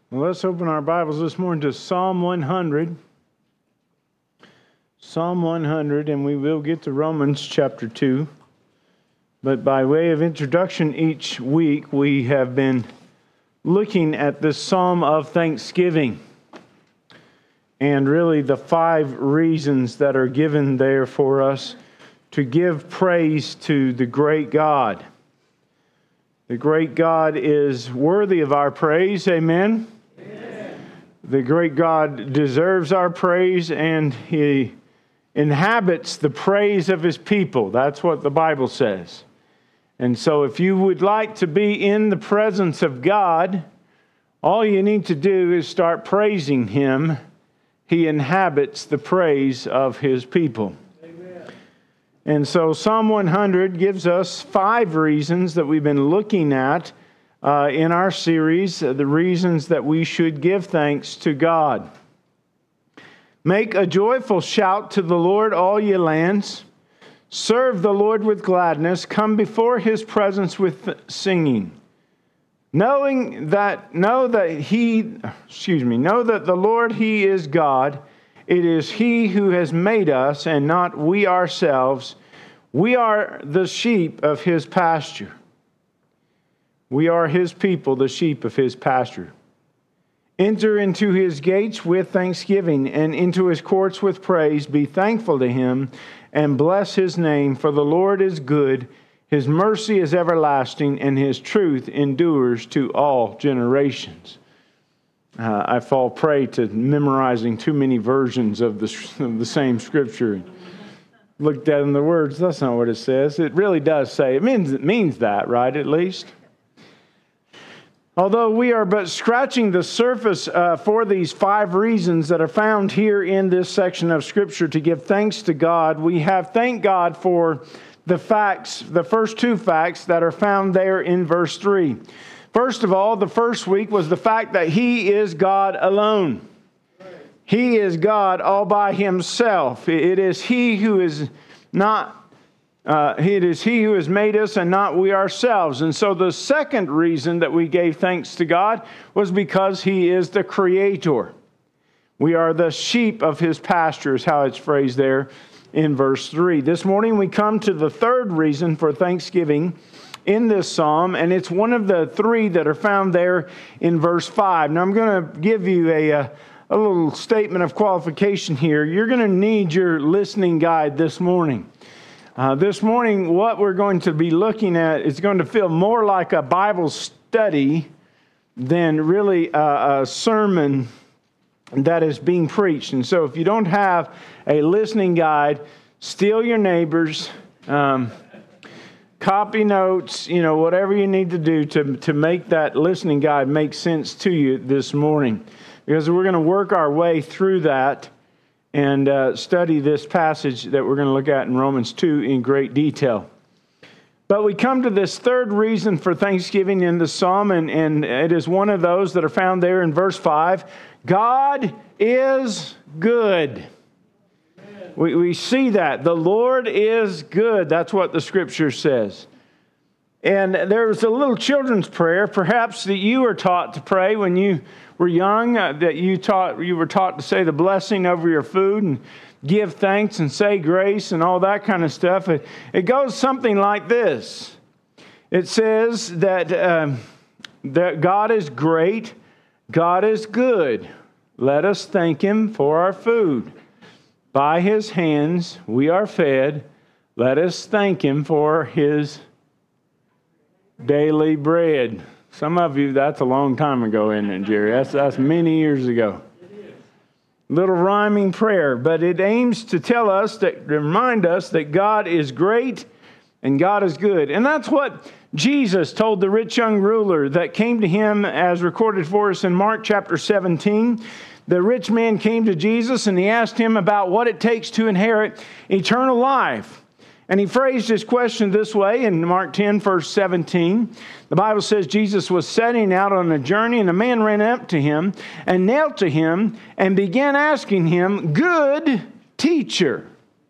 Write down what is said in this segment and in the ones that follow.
Well, let's open our Bibles this morning to Psalm 100. Psalm 100, and we will get to Romans chapter 2. But by way of introduction, each week we have been looking at this Psalm of Thanksgiving. And really the 5 reasons that are given there for us to give praise to the great God. The great God is worthy of our praise, amen? The great God deserves our praise, and He inhabits the praise of His people. That's what the Bible says. And so if you would like to be in the presence of God, all you need to do is start praising Him. He inhabits the praise of His people. Amen. And so Psalm 100 gives us 5 reasons that we've been looking at in our series, the reasons that we should give thanks to God. Make a joyful shout to the Lord, all ye lands. Serve the Lord with gladness. Come before His presence with singing. Know that the Lord, He is God. It is He who has made us, and not we ourselves. We are the sheep of His pasture. We are His people, the sheep of His pasture. Enter into His gates with thanksgiving, and into His courts with praise. Be thankful to Him, and bless His name, for the Lord is good. His mercy is everlasting, and His truth endures to all generations. I fall prey to memorizing too many versions of the same scripture. Looked at in the words, that's not what it says. It really does say, it means that, right, at least? Although we are but scratching the surface for these 5 reasons that are found here in this section of Scripture to give thanks to God, we have thanked God for the first 2 facts that are found there in verse 3. First of all, the first week was the fact that He is God alone. He is God all by Himself. It is He who is not. It is He who has made us and not we ourselves. And so the second reason that we gave thanks to God was because He is the Creator. We are the sheep of His pasture, is how it's phrased there in verse 3. This morning we come to the third reason for thanksgiving in this psalm, and it's one of the 3 that are found there in verse 5. Now I'm going to give you a little statement of qualification here. You're going to need your listening guide this morning. This morning, what we're going to be looking at is going to feel more like a Bible study than really a sermon that is being preached. And so if you don't have a listening guide, steal your neighbor's, copy notes, whatever you need to do to make that listening guide make sense to you this morning. Because we're going to work our way through that and study this passage that we're going to look at in Romans 2 in great detail. But we come to this third reason for thanksgiving in the psalm, and it is one of those that are found there in verse 5. God is good. We see that. The Lord is good. That's what the Scripture says. And there's a little children's prayer, perhaps that you were taught to pray when you were young, that you were taught to say the blessing over your food and give thanks and say grace and all that kind of stuff. It goes something like this. It says that God is great, God is good. Let us thank Him for our food. By His hands we are fed. Let us thank Him for His daily bread. Some of you, that's a long time ago, isn't it, Jerry? That's many years ago. Little rhyming prayer, but it aims to remind us that God is great and God is good. And that's what Jesus told the rich young ruler that came to Him, as recorded for us in Mark chapter 17. The rich man came to Jesus and he asked Him about what it takes to inherit eternal life. And he phrased his question this way in Mark 10, verse 17. The Bible says Jesus was setting out on a journey, and a man ran up to Him and knelt to Him and began asking Him, "Good teacher,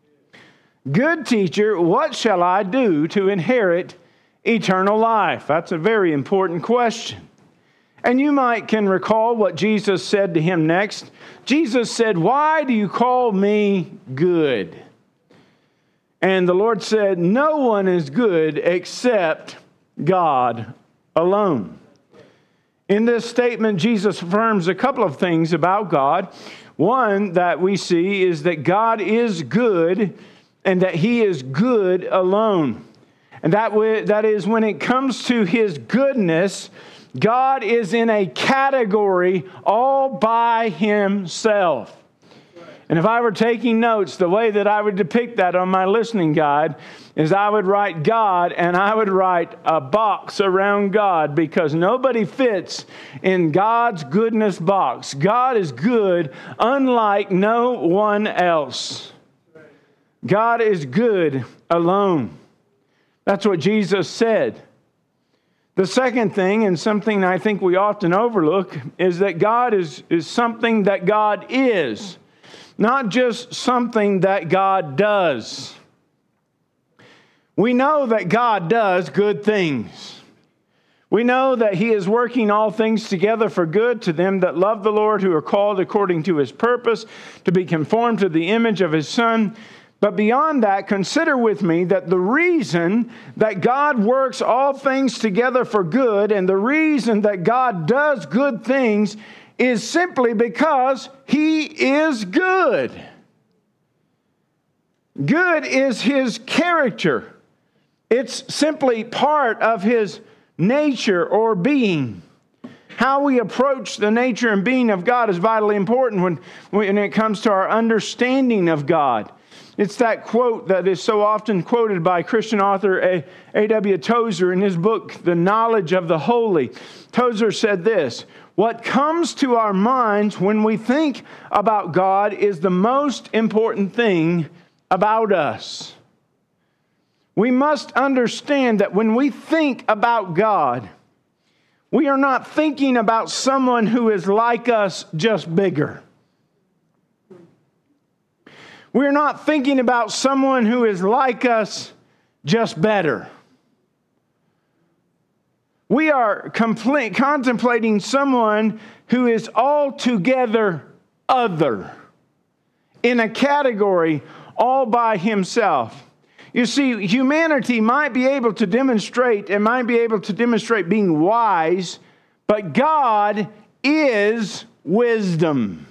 what shall I do to inherit eternal life?" That's a very important question. And you can recall what Jesus said to him next. Jesus said, "Why do you call me good?" And the Lord said, "No one is good except God alone." In this statement, Jesus affirms a couple of things about God. One that we see is that God is good and that He is good alone. And that is when it comes to His goodness, God is in a category all by Himself. And if I were taking notes, the way that I would depict that on my listening guide is I would write God and I would write a box around God, because nobody fits in God's goodness box. God is good unlike no one else. God is good alone. That's what Jesus said. The second thing, and something I think we often overlook, is that God is something that God is, not just something that God does. We know that God does good things. We know that He is working all things together for good to them that love the Lord, who are called according to His purpose, to be conformed to the image of His Son. But beyond that, consider with me that the reason that God works all things together for good, and the reason that God does good things, is simply because He is good. Good is His character. It's simply part of His nature or being. How we approach the nature and being of God is vitally important when it comes to our understanding of God. It's that quote that is so often quoted by Christian author A.W. Tozer in his book, The Knowledge of the Holy. Tozer said this: "What comes to our minds when we think about God is the most important thing about us." We must understand that when we think about God, we are not thinking about someone who is like us, just bigger. We're not thinking about someone who is like us, just better. We are contemplating someone who is altogether other, in a category all by himself. You see, humanity might be able to demonstrate being wise, but God is wisdom.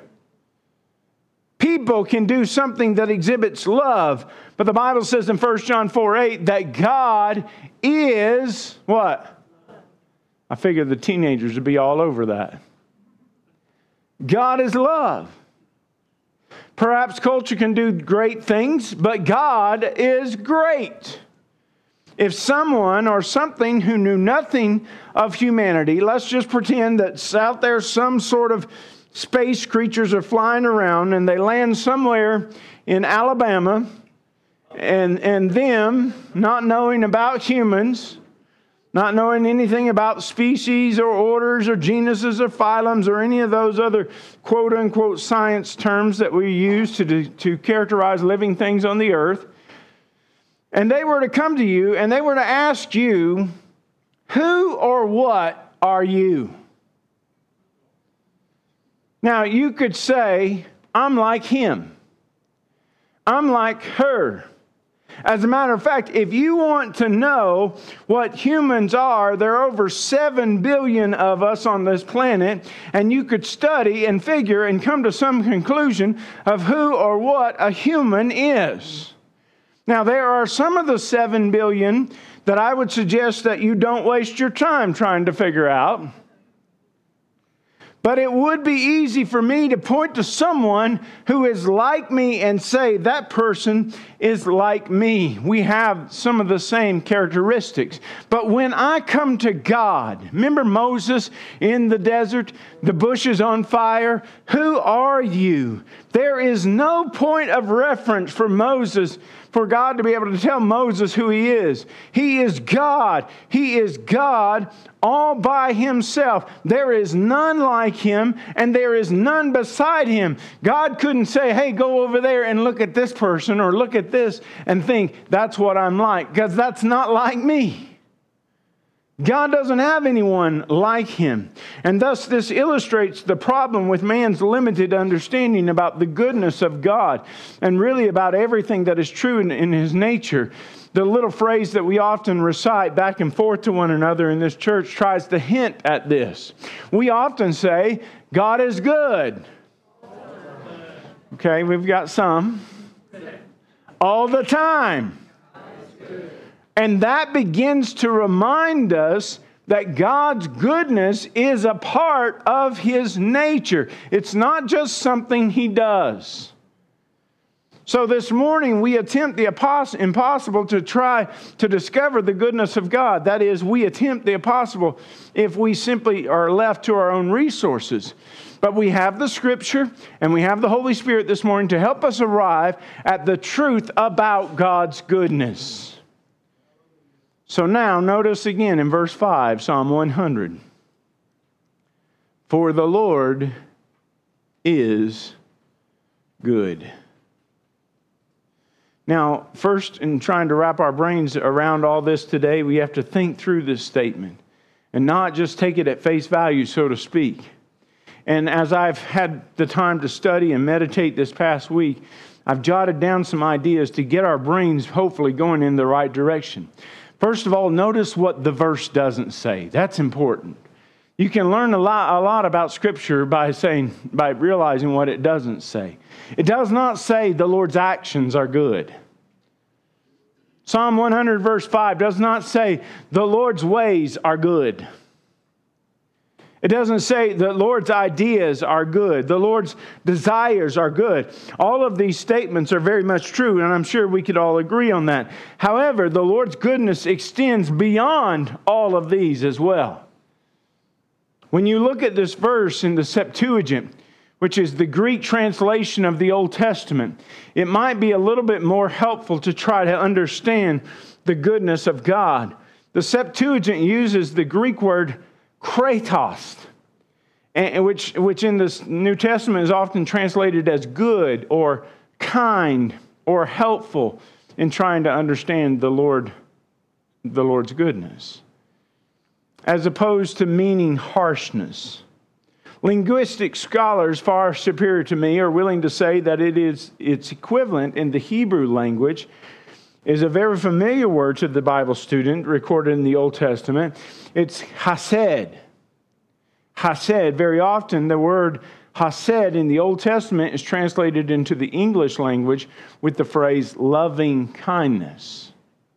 People can do something that exhibits love, but the Bible says in 1 John 4:8 that God is what? I figured the teenagers would be all over that. God is love. Perhaps culture can do great things, but God is great. If someone or something who knew nothing of humanity, let's just pretend that out there some sort of space creatures are flying around and they land somewhere in Alabama, and them not knowing about humans, not knowing anything about species or orders or genuses or phylums or any of those other quote-unquote science terms that we use to characterize living things on the earth, and they were to come to you and they were to ask you, who or what are you? Now, you could say, I'm like him. I'm like her. As a matter of fact, if you want to know what humans are, there are over 7 billion of us on this planet, and you could study and figure and come to some conclusion of who or what a human is. Now, there are some of the 7 billion that I would suggest that you don't waste your time trying to figure out. But it would be easy for me to point to someone who is like me and say, that person is like me. We have some of the same characteristics. But when I come to God, remember Moses in the desert, the bush is on fire? Who are you? There is no point of reference for Moses, for God to be able to tell Moses who he is. He is God. He is God all by himself. There is none like him, and there is none beside him. God couldn't say, hey, go over there and look at this person or look at this and think, that's what I'm like, because that's not like me. God doesn't have anyone like him. And thus this illustrates the problem with man's limited understanding about the goodness of God and really about everything that is true in his nature. The little phrase that we often recite back and forth to one another in this church tries to hint at this. We often say, God is good. Okay, we've got some. All the time. And that begins to remind us that God's goodness is a part of his nature. It's not just something he does. So this morning we attempt the impossible to try to discover the goodness of God. That is, we attempt the impossible if we simply are left to our own resources. But we have the Scripture and we have the Holy Spirit this morning to help us arrive at the truth about God's goodness. So now notice again in verse 5, Psalm 100. For the Lord is good. Now, first, in trying to wrap our brains around all this today, we have to think through this statement and not just take it at face value, so to speak. And as I've had the time to study and meditate this past week, I've jotted down some ideas to get our brains hopefully going in the right direction. First of all, notice what the verse doesn't say. That's important. You can learn a lot about Scripture by realizing what it doesn't say. It does not say the Lord's actions are good. Psalm 100 verse 5 does not say the Lord's ways are good. It doesn't say the Lord's ideas are good. The Lord's desires are good. All of these statements are very much true, and I'm sure we could all agree on that. However, the Lord's goodness extends beyond all of these as well. When you look at this verse in the Septuagint, which is the Greek translation of the Old Testament, it might be a little bit more helpful to try to understand the goodness of God. The Septuagint uses the Greek word kratos, which in the New Testament is often translated as good or kind or helpful in trying to understand the Lord's goodness, as opposed to meaning harshness. Linguistic scholars far superior to me are willing to say that its equivalent in the Hebrew language is a very familiar word to the Bible student recorded in the Old Testament. It's hased. Hased. Very often the word hased in the Old Testament is translated into the English language with the phrase loving kindness.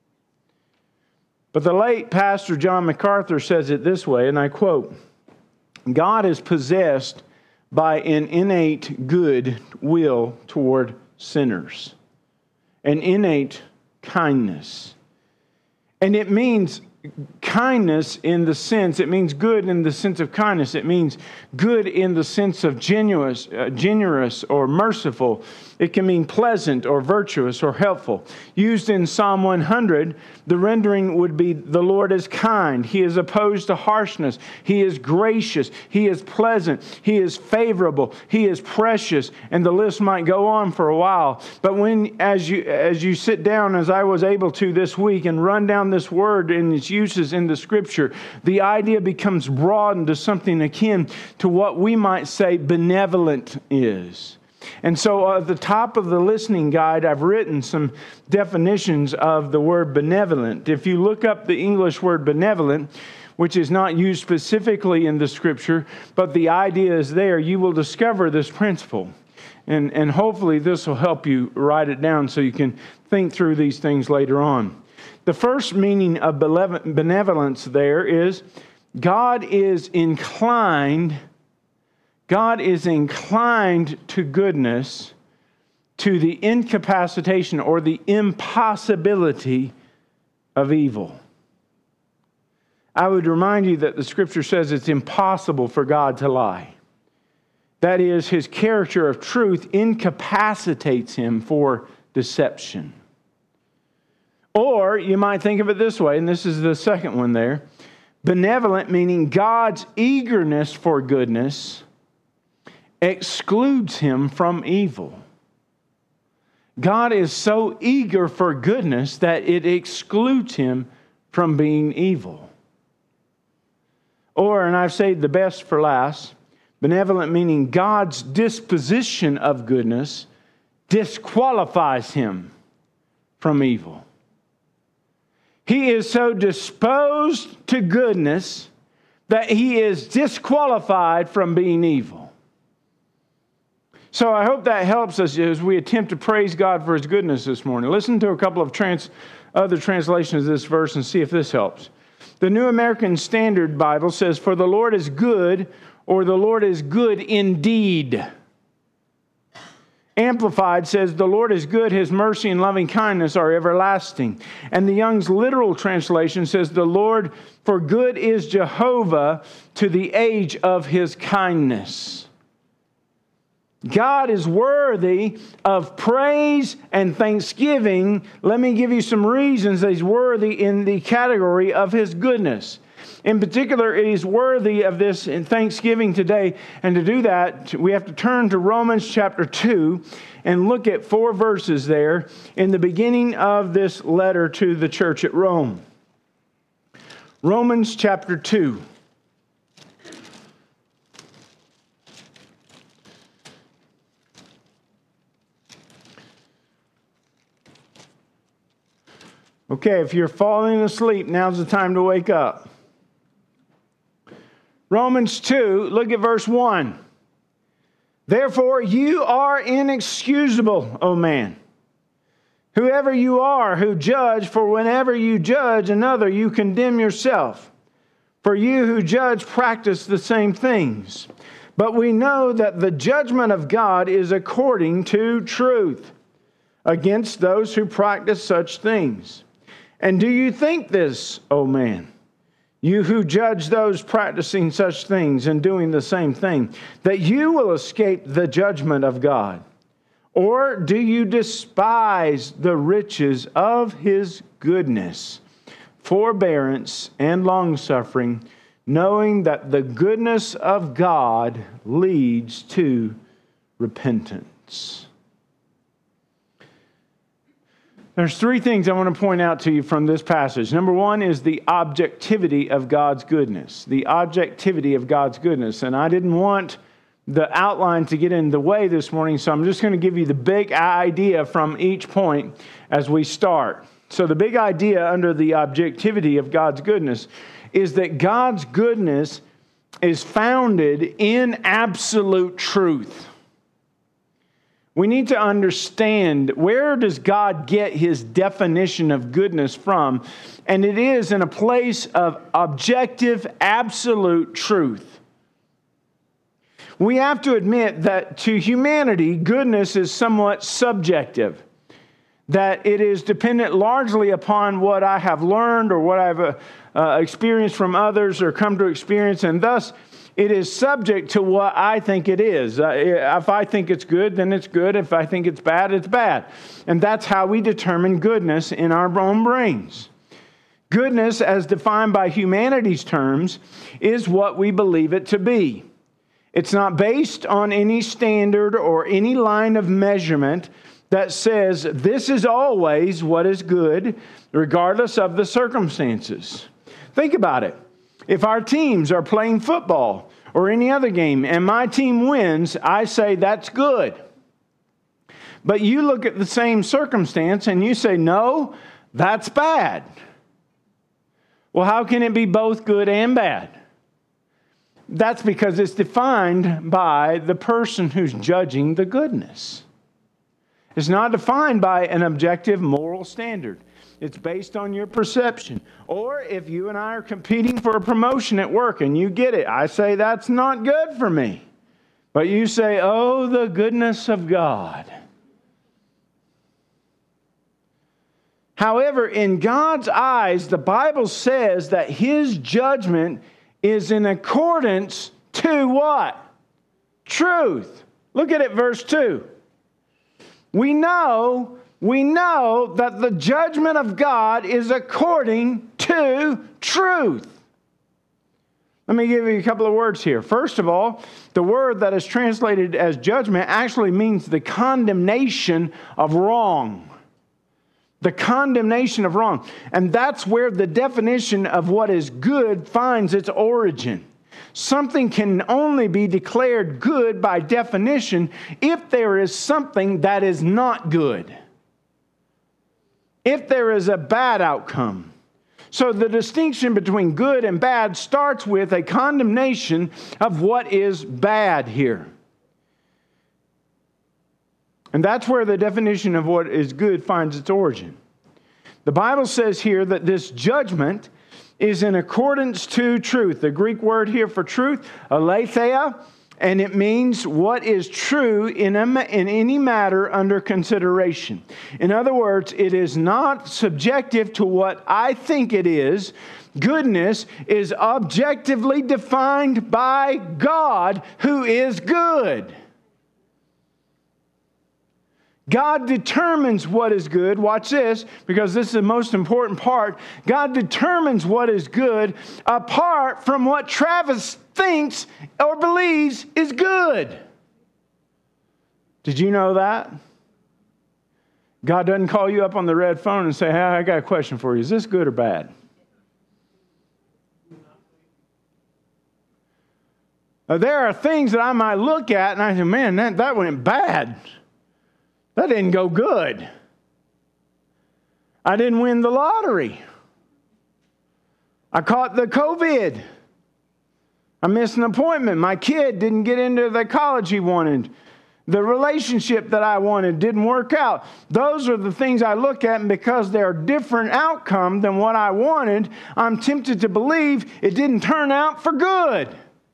But the late Pastor John MacArthur says it this way, and I quote, God is possessed by an innate good will toward sinners, an innate kindness. And it means kindness in the sense, it means good in the sense of kindness. It means good in the sense of generous or merciful. It can mean pleasant or virtuous or helpful. Used in Psalm 100, the rendering would be the Lord is kind. He is opposed to harshness. He is gracious. He is pleasant. He is favorable. He is precious. And the list might go on for a while. But as you sit down, as I was able to this week, and run down this word and its uses in the Scripture, the idea becomes broadened to something akin to what we might say benevolent is. And so at the top of the listening guide, I've written some definitions of the word benevolent. If you look up the English word benevolent, which is not used specifically in the Scripture, but the idea is there, you will discover this principle. And hopefully this will help you write it down so you can think through these things later on. The first meaning of benevolence there is God is inclined to goodness, to the incapacitation or the impossibility of evil. I would remind you that the Scripture says it's impossible for God to lie. That is, His character of truth incapacitates Him for deception. Or you might think of it this way, and this is the second one there. Benevolent, meaning God's eagerness for goodness excludes Him from evil. God is so eager for goodness that it excludes Him from being evil. Or, and I've saved the best for last, benevolent meaning God's disposition of goodness disqualifies him from evil. He is so disposed to goodness that he is disqualified from being evil. So I hope that helps us as we attempt to praise God for his goodness this morning. Listen to a couple of other translations of this verse and see if this helps. The New American Standard Bible says, "For the Lord is good," or "the Lord is good indeed." Amplified says, "The Lord is good, his mercy and loving kindness are everlasting." And the Young's literal translation says, "The Lord, for good is Jehovah to the age of his kindness." God is worthy of praise and thanksgiving. Let me give you some reasons that he's worthy in the category of his goodness. In particular, it is worthy of this in thanksgiving today. And to do that, we have to turn to Romans chapter 2 and look at 4 verses there in the beginning of this letter to the church at Rome. Romans chapter 2. Okay, if you're falling asleep, now's the time to wake up. Romans 2, look at verse 1. "Therefore you are inexcusable, O man, whoever you are who judge, for whenever you judge another, you condemn yourself. For you who judge practice the same things. But we know that the judgment of God is according to truth against those who practice such things. And do you think this, O man, you who judge those practicing such things and doing the same thing, that you will escape the judgment of God? Or do you despise the riches of his goodness, forbearance, and longsuffering, knowing that the goodness of God leads to repentance?" There's 3 things I want to point out to you from this passage. Number 1 is the objectivity of God's goodness. The objectivity of God's goodness. And I didn't want the outline to get in the way this morning, so I'm just going to give you the big idea from each point as we start. So the big idea under the objectivity of God's goodness is that God's goodness is founded in absolute truth. We need to understand, where does God get his definition of goodness from? And it is in a place of objective, absolute truth. We have to admit that to humanity, goodness is somewhat subjective. That it is dependent largely upon what I have learned or what I've experienced from others or come to experience, and thus it is subject to what I think it is. If I think it's good, then it's good. If I think it's bad, it's bad. And that's how we determine goodness in our own brains. Goodness, as defined by humanity's terms, is what we believe it to be. It's not based on any standard or any line of measurement that says this is always what is good, regardless of the circumstances. Think about it. If our teams are playing football or any other game and my team wins, I say that's good. But you look at the same circumstance and you say, no, that's bad. Well, how can it be both good and bad? That's because it's defined by the person who's judging the goodness. It's not defined by an objective moral standard. It's based on your perception. Or if you and I are competing for a promotion at work and you get it, I say that's not good for me. But you say, oh, the goodness of God. However, in God's eyes, the Bible says that his judgment is in accordance to what? Truth. Look at it, verse 2. We know that the judgment of God is according to truth. Let me give you a couple of words here. First of all, the word that is translated as judgment actually means the condemnation of wrong. The condemnation of wrong. And that's where the definition of what is good finds its origin. Something can only be declared good by definition if there is something that is not good. If there is a bad outcome. So the distinction between good and bad starts with a condemnation of what is bad here. And that's where the definition of what is good finds its origin. The Bible says here that this judgment is in accordance to truth. The Greek word here for truth, aletheia, and it means what is true in any matter under consideration. In other words, it is not subjective to what I think it is. Goodness is objectively defined by God, who is good. God determines what is good. Watch this, because this is the most important part. God determines what is good apart from what Travis thinks or believes is good. Did you know that? God doesn't call you up on the red phone and say, hey, I got a question for you. Is this good or bad? Now, there are things that I might look at and I say, man, that went bad. That didn't go good. I didn't win the lottery. I caught the COVID. I missed an appointment. My kid didn't get into the college he wanted. The relationship that I wanted didn't work out. Those are the things I look at, and because they're a different outcome than what I wanted, I'm tempted to believe it didn't turn out for good.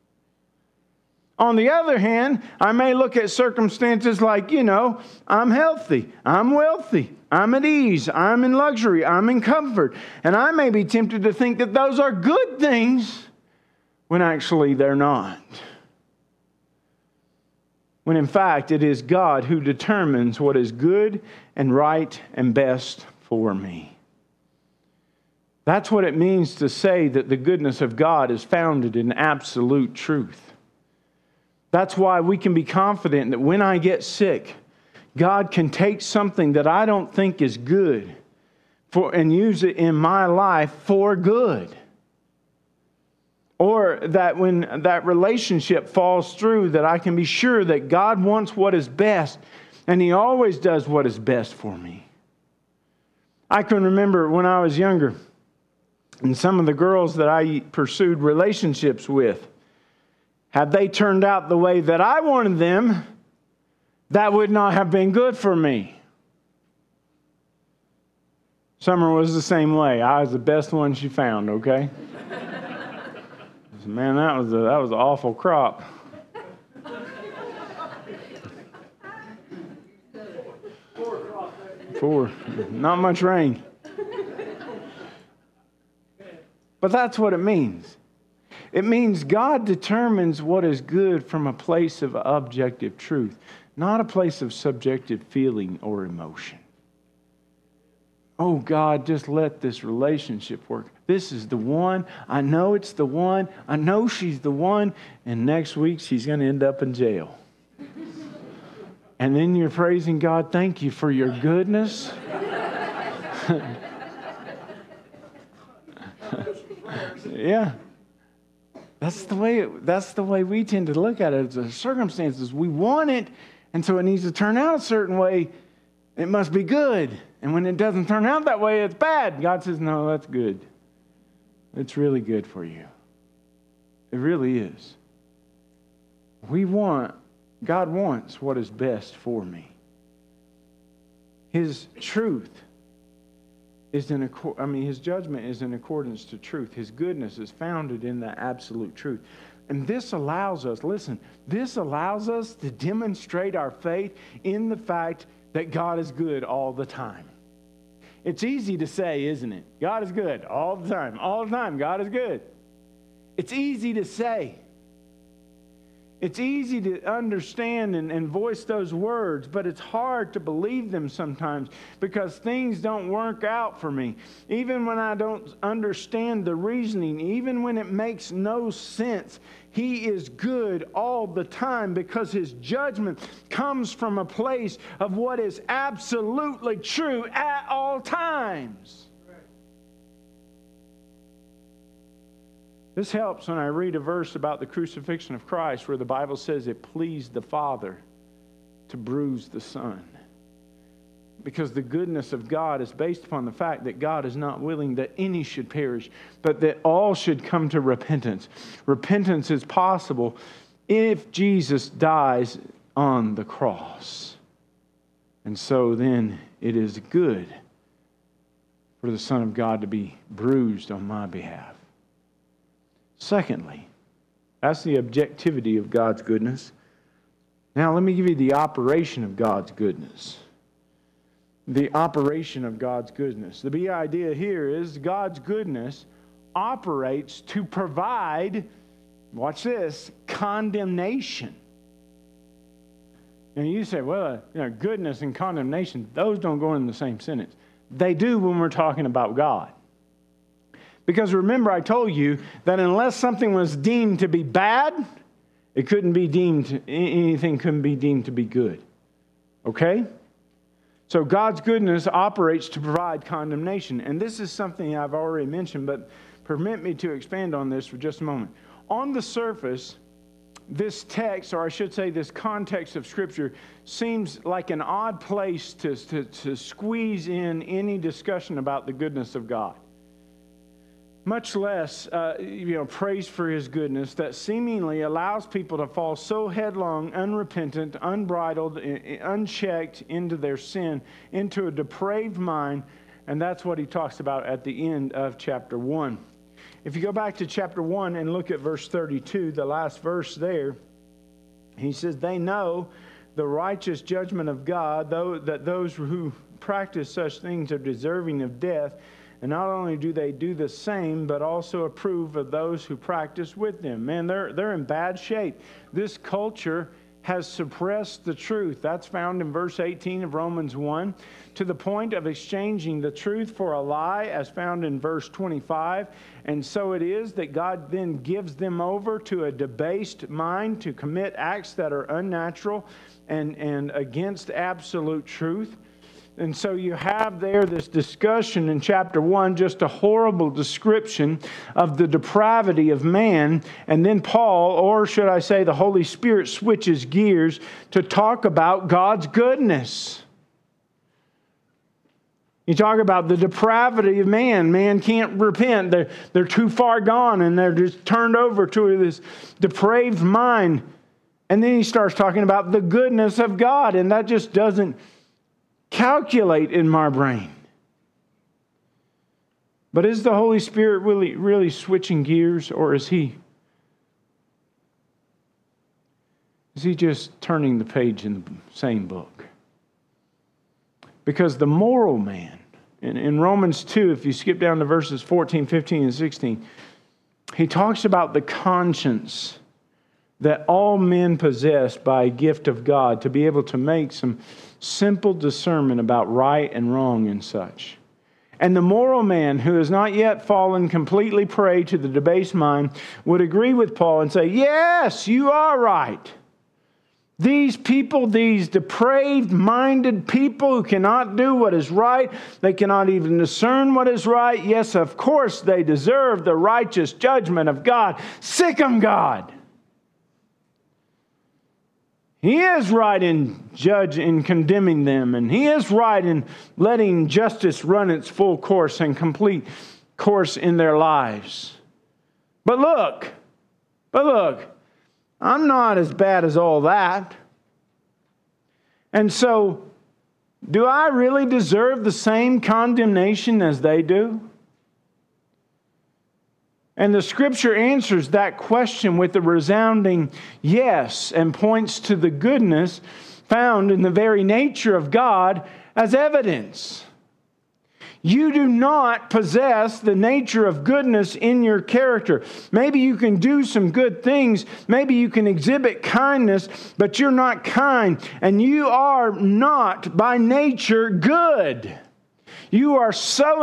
On the other hand, I may look at circumstances like, I'm healthy, I'm wealthy, I'm at ease, I'm in luxury, I'm in comfort. And I may be tempted to think that those are good things when actually they're not. When in fact, it is God who determines what is good and right and best for me. That's what it means to say that the goodness of God is founded in absolute truth. That's why we can be confident that when I get sick, God can take something that I don't think is good and use it in my life for good. Or that when that relationship falls through, that I can be sure that God wants what is best, and He always does what is best for me. I can remember when I was younger, and some of the girls that I pursued relationships with, had they turned out the way that I wanted them, that would not have been good for me. Summer was the same way. I was the best one she found, okay? Man, that was an awful crop. Four. Not much rain. But that's what it means. It means God determines what is good from a place of objective truth, not a place of subjective feeling or emotion. Oh, God, just let this relationship work. This is the one. I know it's the one. I know she's the one. And next week, she's going to end up in jail. And then you're praising God, thank you for your goodness. Yeah. That's the way we tend to look at it. The circumstances, we want it, and so it needs to turn out a certain way. It must be good. And when it doesn't turn out that way, it's bad. God says, no, that's good. It's really good for you. It really is. God wants what is best for me. His truth is His judgment is in accordance to truth. His goodness is founded in the absolute truth. And this allows us to demonstrate our faith in the fact that God is good all the time. It's easy to say, isn't it? God is good all the time. All the time, God is good. It's easy to say. It's easy to understand and voice those words, but it's hard to believe them sometimes because things don't work out for me. Even when I don't understand the reasoning, even when it makes no sense, He is good all the time because His judgment comes from a place of what is absolutely true at all times. This helps when I read a verse about the crucifixion of Christ where the Bible says it pleased the Father to bruise the Son. Because the goodness of God is based upon the fact that God is not willing that any should perish, but that all should come to repentance. Repentance is possible if Jesus dies on the cross. And so then it is good for the Son of God to be bruised on my behalf. Secondly, that's the objectivity of God's goodness. Now let me give you the operation of God's goodness. The operation of God's goodness. The big idea here is God's goodness operates to provide, watch this, condemnation. And you say, well, goodness and condemnation, those don't go in the same sentence. They do when we're talking about God. Because remember, I told you that unless something was deemed to be bad, anything couldn't be deemed to be good. Okay? So God's goodness operates to provide condemnation. And this is something I've already mentioned, but permit me to expand on this for just a moment. On the surface, this text, or I should say this context of Scripture, seems like an odd place to squeeze in any discussion about the goodness of God. Much less, praise for His goodness that seemingly allows people to fall so headlong, unrepentant, unbridled, unchecked into their sin, into a depraved mind, and that's what he talks about at the end of chapter 1. If you go back to chapter 1 and look at verse 32, the last verse there, he says, "They know the righteous judgment of God, that those who practice such things are deserving of death. And not only do they do the same, but also approve of those who practice with them." Man, they're in bad shape. This culture has suppressed the truth. That's found in verse 18 of Romans 1, to the point of exchanging the truth for a lie, as found in verse 25. And so it is that God then gives them over to a debased mind to commit acts that are unnatural and against absolute truth. And so you have there this discussion in chapter 1, just a horrible description of the depravity of man. And then Paul, or should I say the Holy Spirit, switches gears to talk about God's goodness. You talk about the depravity of man. Man can't repent. They're too far gone and they're just turned over to this depraved mind. And then he starts talking about the goodness of God, and that just doesn't calculate in my brain. But is the Holy Spirit really switching gears, or is he just turning the page in the same book? Because the moral man, in Romans 2, if you skip down to verses 14, 15, and 16, he talks about the conscience that all men possess by a gift of God to be able to make some simple discernment about right and wrong and such. And the moral man who has not yet fallen completely prey to the debased mind would agree with Paul and say, yes, you are right. These people, these depraved-minded people who cannot do what is right, they cannot even discern what is right, yes, of course they deserve the righteous judgment of God. Sick 'em, God. He is right in condemning them, and He is right in letting justice run its full course and complete course in their lives. But look, I'm not as bad as all that. And so, do I really deserve the same condemnation as they do? And the Scripture answers that question with a resounding yes, and points to the goodness found in the very nature of God as evidence. You do not possess the nature of goodness in your character. Maybe you can do some good things. Maybe you can exhibit kindness, but you're not kind. And you are not by nature good. You are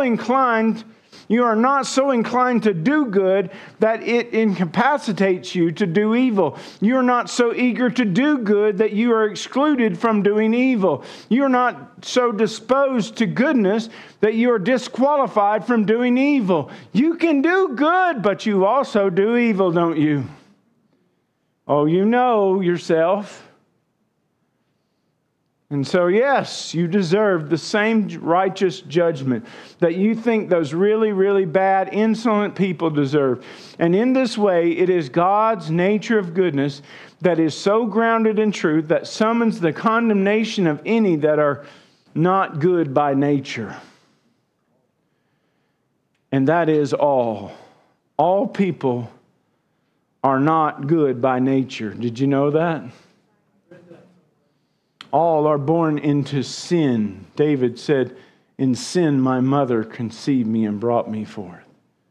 not so inclined to do good that it incapacitates you to do evil. You're not so eager to do good that you are excluded from doing evil. You're not so disposed to goodness that you are disqualified from doing evil. You can do good, but you also do evil, don't you? Oh, you know yourself. And so, yes, you deserve the same righteous judgment that you think those really, really bad, insolent people deserve. And in this way, it is God's nature of goodness that is so grounded in truth that summons the condemnation of any that are not good by nature. And that is all. All people are not good by nature. Did you know that? All are born into sin. David said, "In sin my mother conceived me and brought me forth."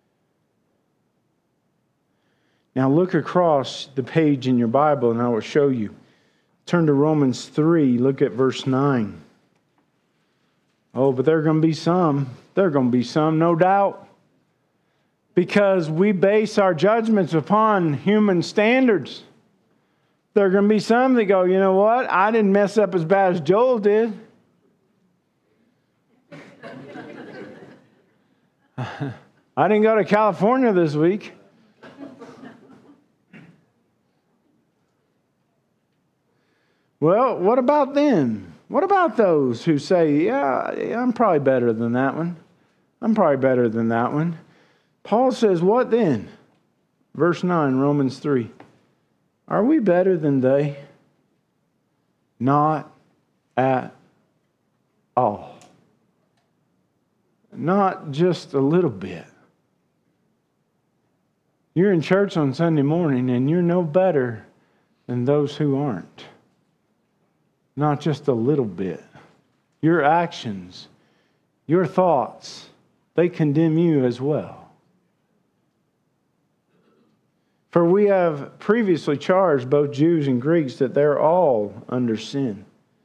Now look across the page in your Bible and I will show you. Turn to Romans 3, look at verse 9. Oh, but there are going to be some. There are going to be some, no doubt. Because we base our judgments upon human standards. There are going to be some that go, you know what? I didn't mess up as bad as Joel did. I didn't go to California this week. Well, what about them? What about those who say, yeah, I'm probably better than that one. I'm probably better than that one. Paul says, what then? Verse 9, Romans 3. Are we better than they? Not at all. Not just a little bit. You're in church on Sunday morning and you're no better than those who aren't. Not just a little bit. Your actions, your thoughts, they condemn you as well. For we have previously charged both Jews and Greeks that they're all under sin.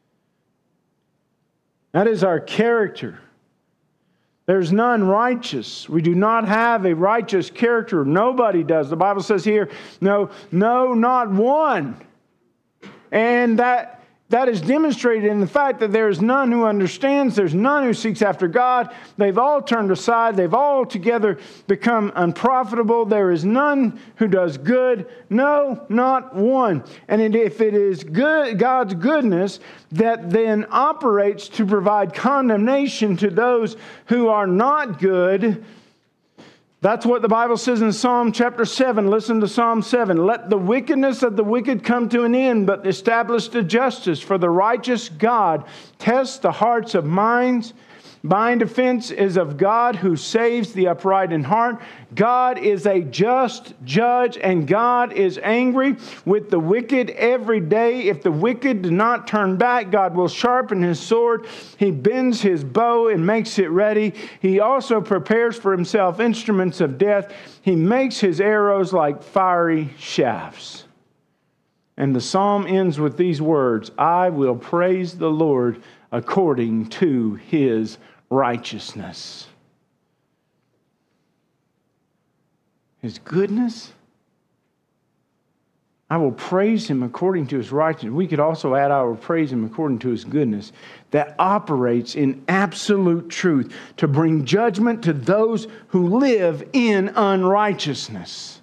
That is our character. There's none righteous. We do not have a righteous character. Nobody does. The Bible says here, no, not one. And that is demonstrated in the fact that there is none who understands. There's none who seeks after God. They've all turned aside. They've all together become unprofitable. There is none who does good. No, not one. And if it is good, God's goodness that then operates to provide condemnation to those who are not good, that's what the Bible says in Psalm chapter 7. Listen to Psalm 7. Let the wickedness of the wicked come to an end, but establish the justice. For the righteous God tests the hearts of minds. Mine defense is of God who saves the upright in heart. God is a just judge and God is angry with the wicked every day. If the wicked do not turn back, God will sharpen his sword. He bends his bow and makes it ready. He also prepares for himself instruments of death. He makes his arrows like fiery shafts. And the psalm ends with these words, I will praise the Lord according to his righteousness. His goodness. I will praise him according to his righteousness. We could also add, I will praise him according to his goodness that operates in absolute truth to bring judgment to those who live in unrighteousness.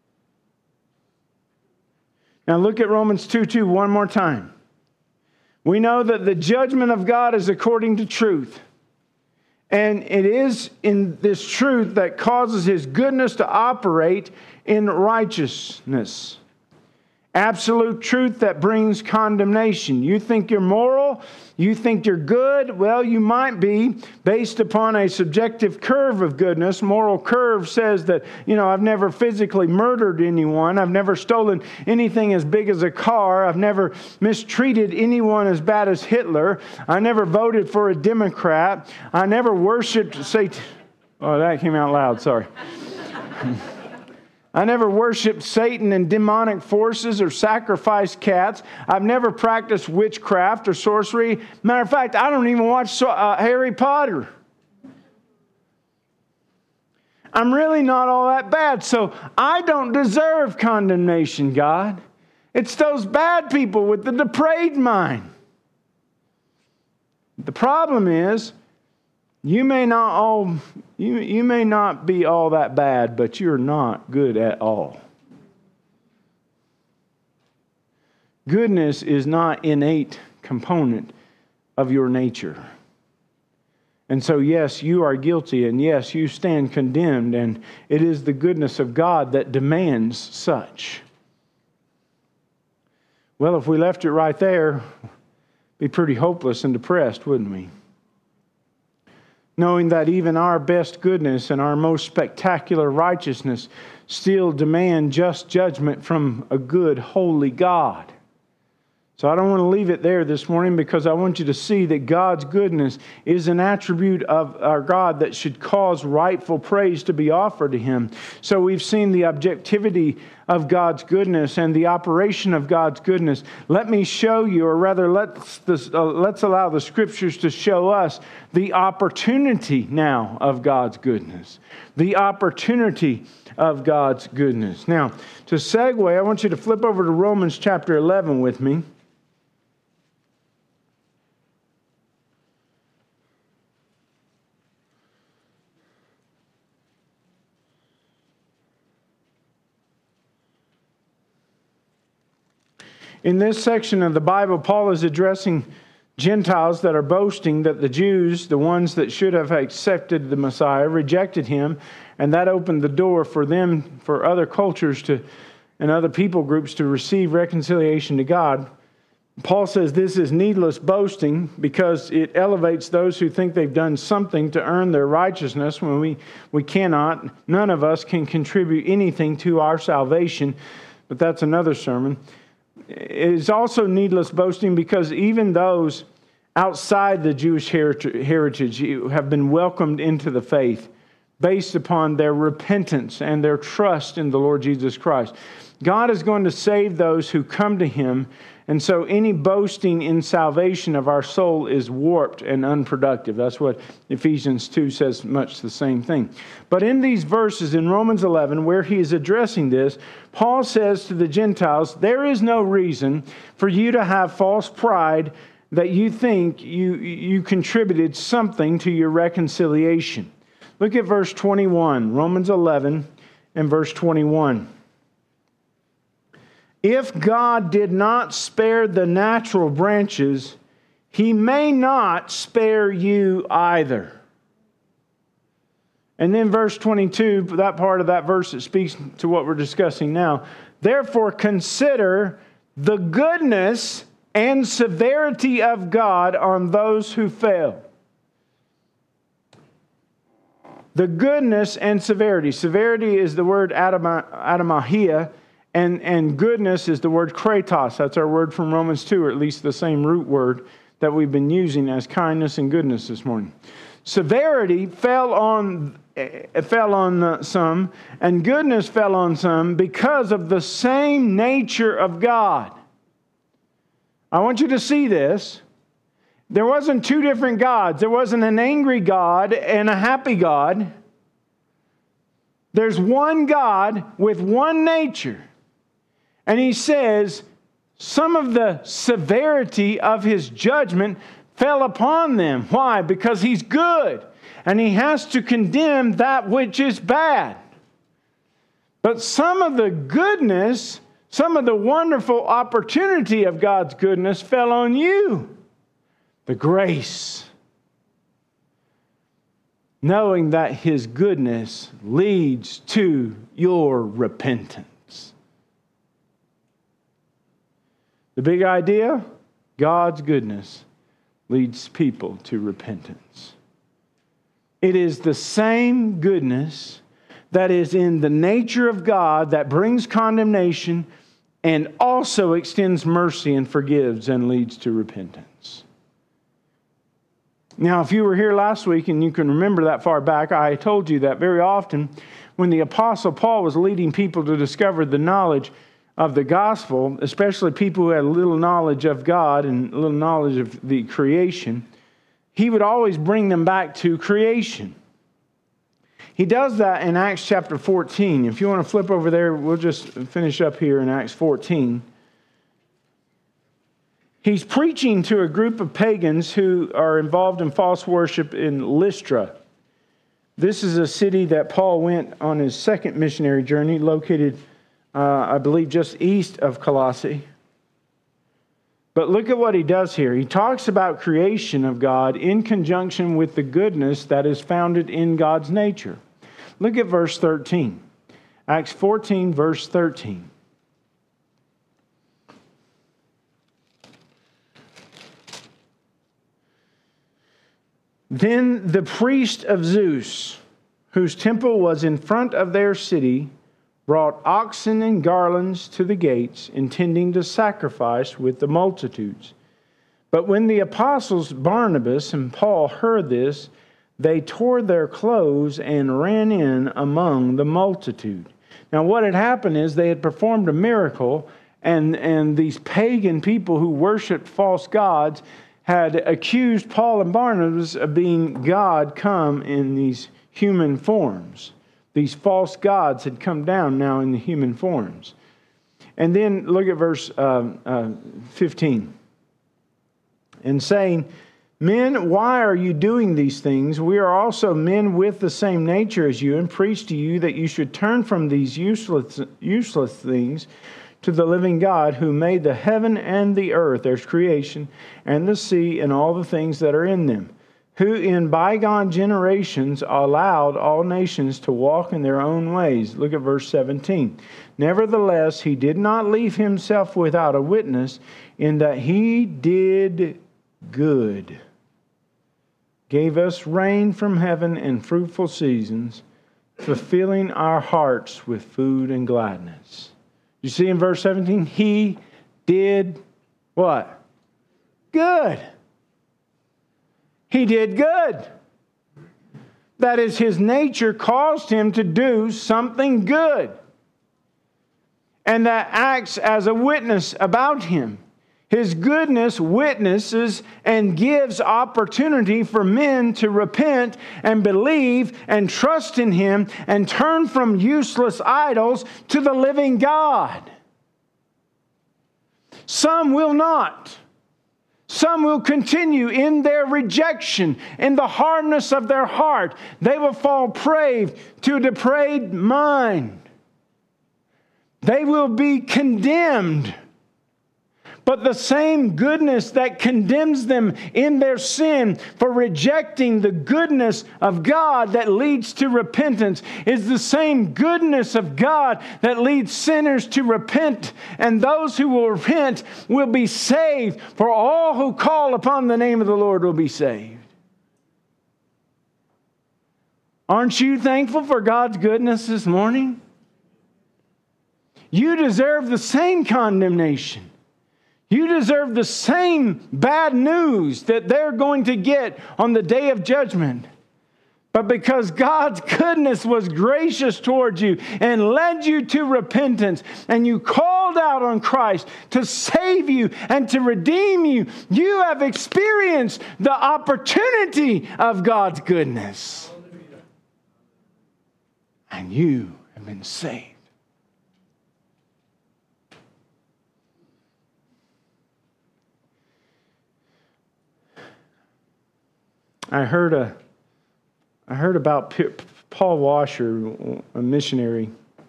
Now look at Romans 2:2 one more time. We know that the judgment of God is according to truth. And it is in this truth that causes his goodness to operate in righteousness. Absolute truth that brings condemnation. You think you're moral? You think you're good? Well, you might be, based upon a subjective curve of goodness. Moral curve says that, I've never physically murdered anyone. I've never stolen anything as big as a car. I've never mistreated anyone as bad as Hitler. I never voted for a Democrat. I never worshiped Satan. Oh, that came out loud. Sorry. I never worshiped Satan and demonic forces or sacrificed cats. I've never practiced witchcraft or sorcery. Matter of fact, I don't even watch Harry Potter. I'm really not all that bad, so I don't deserve condemnation, God. It's those bad people with the depraved mind. The problem is, you may not be all that bad, but you're not good at all. Goodness is not an innate component of your nature. And so, yes, you are guilty, and yes, you stand condemned, and it is the goodness of God that demands such. Well, if we left it right there, we'd be pretty hopeless and depressed, wouldn't we? Knowing that even our best goodness and our most spectacular righteousness still demand just judgment from a good, holy God. So I don't want to leave it there this morning, because I want you to see that God's goodness is an attribute of our God that should cause rightful praise to be offered to Him. So we've seen the objectivity of God's goodness and the operation of God's goodness. Let me show you, or rather let's allow the Scriptures to show us the opportunity now of God's goodness. The opportunity of God's goodness. Now, to segue, I want you to flip over to Romans chapter 11 with me. In this section of the Bible, Paul is addressing Gentiles that are boasting that the Jews, the ones that should have accepted the Messiah, rejected Him, and that opened the door for them, for other cultures and other people groups to receive reconciliation to God. Paul says this is needless boasting because it elevates those who think they've done something to earn their righteousness when we cannot. None of us can contribute anything to our salvation, but that's another sermon. It is also needless boasting because even those outside the Jewish heritage have been welcomed into the faith based upon their repentance and their trust in the Lord Jesus Christ. God is going to save those who come to Him, and so any boasting in salvation of our soul is warped and unproductive. That's what Ephesians 2 says, much the same thing. But in these verses in Romans 11, where he is addressing this, Paul says to the Gentiles, there is no reason for you to have false pride that you think you contributed something to your reconciliation. Look at verse 21, Romans 11 and verse 21. If God did not spare the natural branches, He may not spare you either. And then verse 22, that part of that verse that speaks to what we're discussing now. Therefore, consider the goodness and severity of God on those who fail. The goodness and severity. Severity is the word adamahia, and goodness is the word kratos. That's our word from Romans 2, or at least the same root word that we've been using as kindness and goodness this morning. Severity fell on some, and goodness fell on some because of the same nature of God. I want you to see this. There wasn't two different gods. There wasn't an angry God and a happy God. There's one God with one nature. And He says some of the severity of His judgment fell upon them. Why? Because He's good. And He has to condemn that which is bad. But some of the goodness, some of the wonderful opportunity of God's goodness fell on you. The grace. Knowing that His goodness leads to your repentance. The big idea, God's goodness leads people to repentance. It is the same goodness that is in the nature of God that brings condemnation and also extends mercy and forgives and leads to repentance. Now, if you were here last week and you can remember that far back, I told you that very often when the Apostle Paul was leading people to discover the knowledge of the gospel, especially people who had little knowledge of God and little knowledge of the creation, he would always bring them back to creation. He does that in Acts chapter 14. If you want to flip over there, we'll just finish up here in Acts 14. He's preaching to a group of pagans who are involved in false worship in Lystra. This is a city that Paul went on his second missionary journey, located, I believe, just east of Colossae. But look at what he does here. He talks about creation of God in conjunction with the goodness that is founded in God's nature. Look at verse 13. Acts 14, verse 13. Then the priest of Zeus, whose temple was in front of their city, brought oxen and garlands to the gates, intending to sacrifice with the multitudes. But when the apostles Barnabas and Paul heard this, they tore their clothes and ran in among the multitude. Now what had happened is they had performed a miracle, and these pagan people who worshiped false gods had accused Paul and Barnabas of being God come in these human forms. These false gods had come down now in the human forms. And then look at verse 15. And saying, "Men, why are you doing these things? We are also men with the same nature as you, and preach to you that you should turn from these useless things to the living God, who made the heaven and the earth," there's creation, "and the sea and all the things that are in them, who in bygone generations allowed all nations to walk in their own ways." Look at verse 17. "Nevertheless, he did not leave himself without a witness, in that he did good, gave us rain from heaven and fruitful seasons, fulfilling our hearts with food and gladness." You see in verse 17, he did what? Good. He did good. That is, his nature caused him to do something good. And that acts as a witness about him. His goodness witnesses and gives opportunity for men to repent and believe and trust in Him and turn from useless idols to the living God. Some will not. Some will continue in their rejection, in the hardness of their heart. They will fall prey to a depraved mind. They will be condemned. But the same goodness that condemns them in their sin for rejecting the goodness of God that leads to repentance is the same goodness of God that leads sinners to repent. And those who will repent will be saved. For all who call upon the name of the Lord will be saved. Aren't you thankful for God's goodness this morning? You deserve the same condemnation. You deserve the same bad news that they're going to get on the day of judgment. But because God's goodness was gracious towards you and led you to repentance, and you called out on Christ to save you and to redeem you, you have experienced the opportunity of God's goodness. And you have been saved. I heard about Paul Washer, a missionary,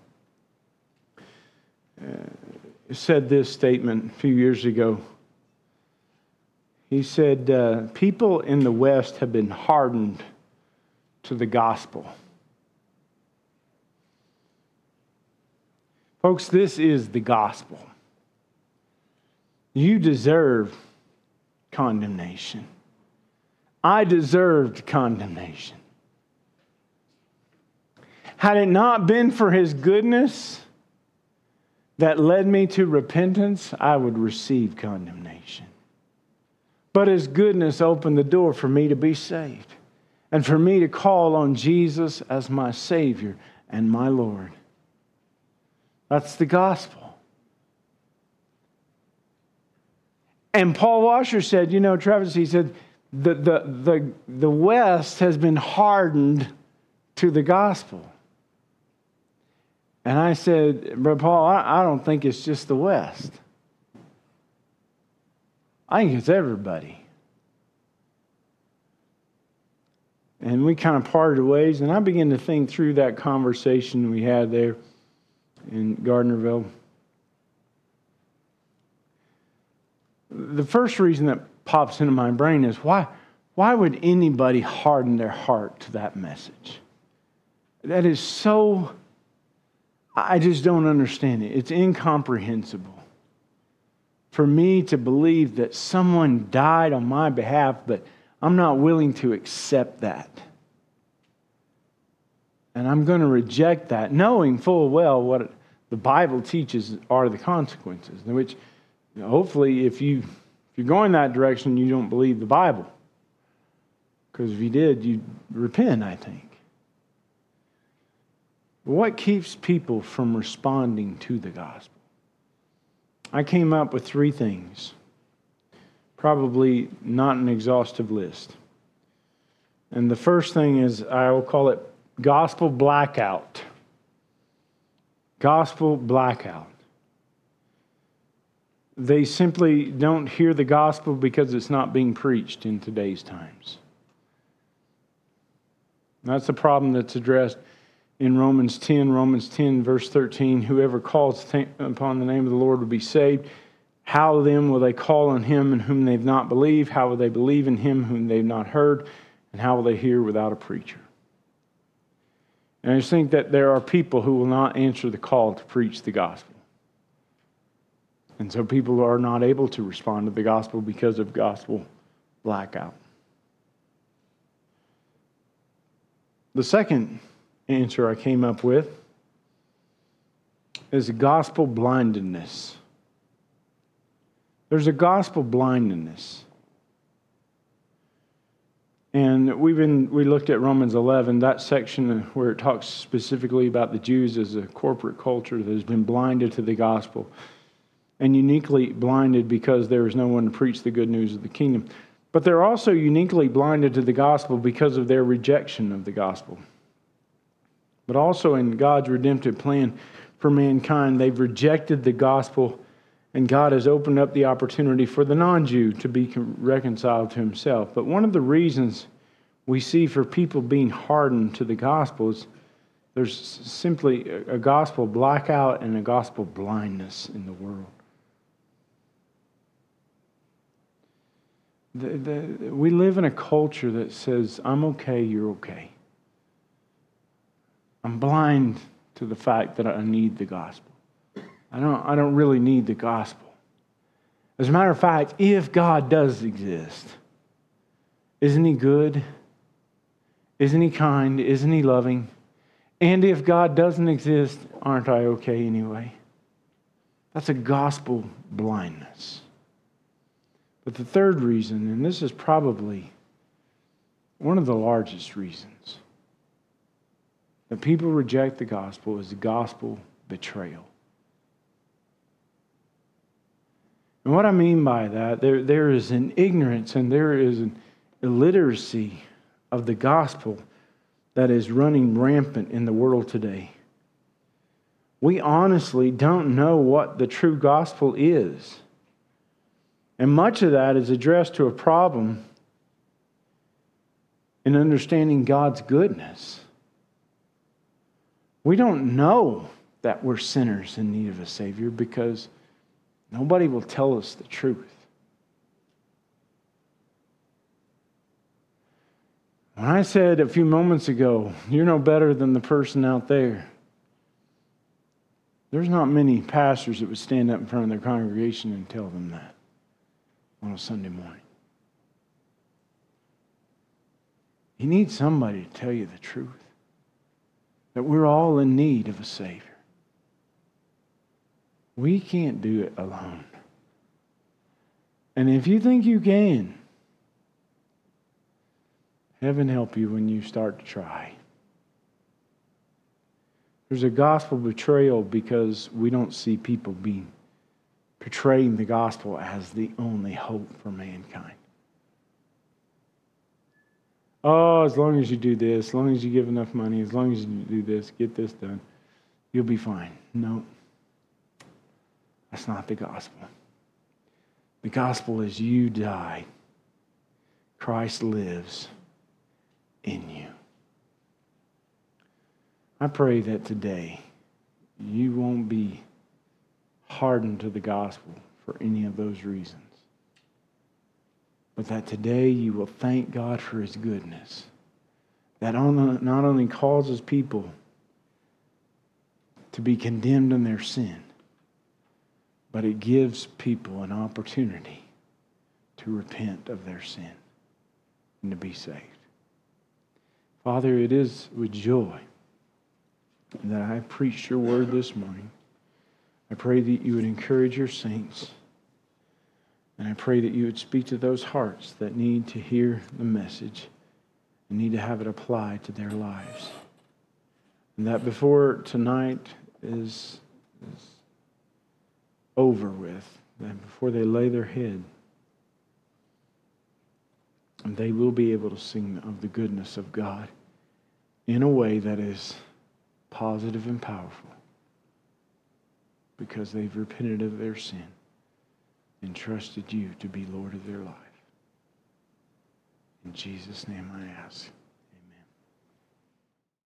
said this statement a few years ago. He said, people in the West have been hardened to the gospel. Folks, this is the gospel. You deserve condemnation. I deserved condemnation. Had it not been for His goodness that led me to repentance, I would receive condemnation. But His goodness opened the door for me to be saved and for me to call on Jesus as my Savior and my Lord. That's the gospel. And Paul Washer said, Travis, he said, the West has been hardened to the gospel. And I said, Brother Paul, I don't think it's just the West. I think it's everybody. And we kind of parted ways, and I began to think through that conversation we had there in Gardnerville. The first reason that pops into my brain is why would anybody harden their heart to that message? That is so, I just don't understand it. It's incomprehensible for me to believe that someone died on my behalf, but I'm not willing to accept that. And I'm going to reject that, knowing full well what the Bible teaches are the consequences, which hopefully if you're going that direction, you don't believe the Bible. Because if you did, you'd repent, I think. But what keeps people from responding to the gospel? I came up with 3 things. Probably not an exhaustive list. And the first thing is, I will call it gospel blackout. Gospel blackout. They simply don't hear the gospel because it's not being preached in today's times. That's the problem that's addressed in Romans 10 verse 13. Whoever calls upon the name of the Lord will be saved. How then will they call on Him in whom they've not believed? How will they believe in Him whom they've not heard? And how will they hear without a preacher? And I just think that there are people who will not answer the call to preach the gospel. And so people are not able to respond to the gospel because of gospel blackout. The second answer I came up with is gospel blindedness. There's a gospel blindness. And we looked at Romans 11, that section where it talks specifically about the Jews as a corporate culture that has been blinded to the gospel. And uniquely blinded because there is no one to preach the good news of the kingdom. But they're also uniquely blinded to the gospel because of their rejection of the gospel. But also in God's redemptive plan for mankind, they've rejected the gospel, and God has opened up the opportunity for the non-Jew to be reconciled to Himself. But one of the reasons we see for people being hardened to the gospel is there's simply a gospel blackout and a gospel blindness in the world. We live in a culture that says, I'm okay, you're okay. I'm blind to the fact that I need the gospel. I don't really need the gospel. As a matter of fact, if God does exist, isn't He good? Isn't He kind? Isn't He loving? And if God doesn't exist, aren't I okay anyway? That's a gospel blindness. But the third reason, and this is probably one of the largest reasons that people reject the gospel, is the gospel betrayal. And what I mean by that, there is an ignorance and there is an illiteracy of the gospel that is running rampant in the world today. We honestly don't know what the true gospel is. And much of that is addressed to a problem in understanding God's goodness. We don't know that we're sinners in need of a Savior because nobody will tell us the truth. When I said a few moments ago, you're no better than the person out there, there's not many pastors that would stand up in front of their congregation and tell them that on a Sunday morning. You need somebody to tell you the truth. That we're all in need of a Savior. We can't do it alone. And if you think you can, heaven help you when you start to try. There's a gospel betrayal because we don't see people portraying the gospel as the only hope for mankind. Oh, as long as you do this, as long as you give enough money, as long as you do this, get this done, you'll be fine. No, that's not the gospel. The gospel is you die. Christ lives in you. I pray that today you won't be hardened to the gospel for any of those reasons. But that today you will thank God for His goodness. That not only causes people to be condemned in their sin, but it gives people an opportunity to repent of their sin and to be saved. Father, it is with joy that I preached your word this morning. I pray that you would encourage your saints. And I pray that you would speak to those hearts that need to hear the message and need to have it applied to their lives. And that before tonight is over with, that before they lay their head, they will be able to sing of the goodness of God in a way that is positive and powerful because they've repented of their sin and trusted you to be Lord of their life. In Jesus' name I ask.